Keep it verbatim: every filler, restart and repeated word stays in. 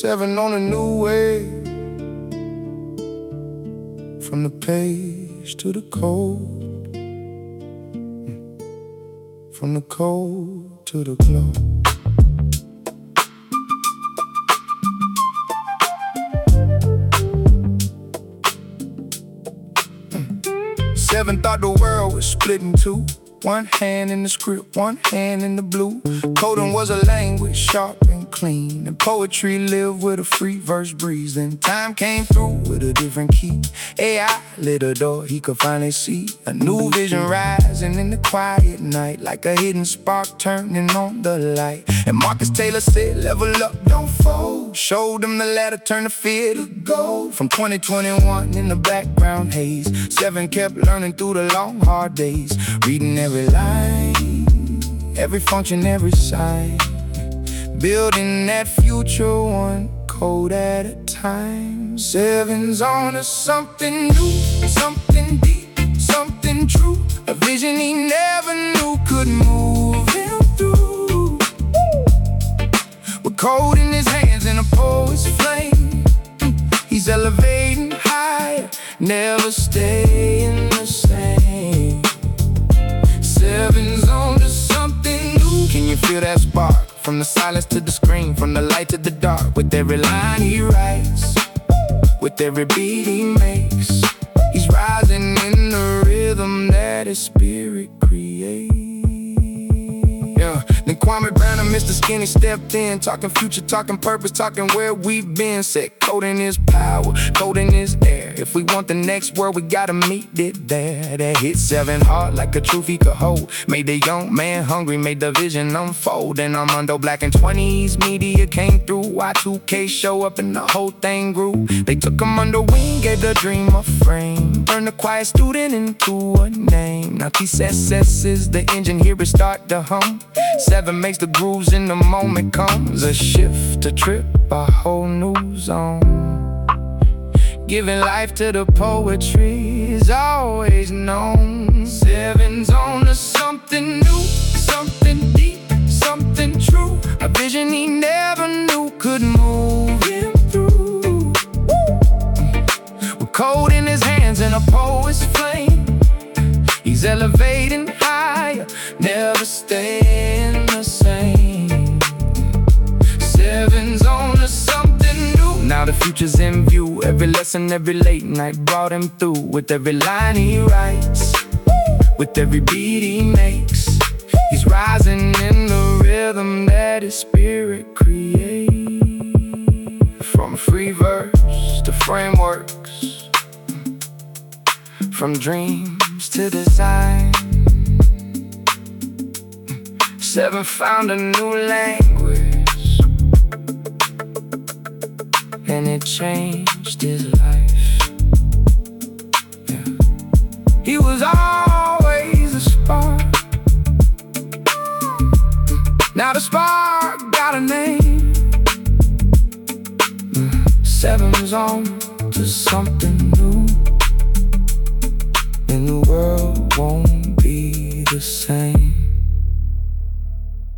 Seven on a new wave. From the page to the code, from the code to the glow. Seven thought the world was split in two. One hand in the script, one hand in the blue. Coding was a language sharp and clean, and poetry lived with a free verse breeze. Then time came through with a different key. A I lit a door he could finally see. A new vision rising in the quiet night, like a hidden spark turning on the light. And Marcus Taylor said, level up, don't fold. Showed him the ladder, turn the fear to gold. From twenty twenty-one in the background haze, Seven kept learning through the long hard days. Reading every line, every function, every sign, building that future one code at a time. Seven's on to something new, something deep, something true. A vision he never knew could move him through. With code in his hands and a poet's flame, he's elevating higher, never staying the same. Seven's on to something new. Can you feel that spark? From the silence to the screen, from the light to the dark. With every line he writes, with every beat he makes, he's rising in the rhythm that his spirit creates. Yeah. Then Kwame Brown and Mister Skinny stepped in, talking future, talking purpose, talking where we've been. Said coding is power, coding is air. If we want the next world, we gotta meet it there. That hit seven hard like a truth he could hold. Made the young man hungry, made the vision unfold. And Armando Black and twenties media came through. Y two K show up and the whole thing grew. They took him under wing, gave the dream a frame, turned the quiet student into a name. Now T S S is the engine, here it start to hum. Seven makes the grooves in the moment comes. A shift, a trip, a whole new zone. Giving life to the poetry is always known. Seven's on to something new, something deep, something true. A vision he never knew could move him through. With code in his hands and a poet's flame, he's elevating higher, never staying the same. Seven's on to something new. Now the future's in view. Every lesson, every late night brought him through. With every line he writes, with every beat he makes, he's rising in the rhythm that his spirit creates. From free verse to frameworks, from dreams to design, Seven found a new language, and it changed his life. Yeah. He was always a spark. Now the spark got a name. Seven's on to something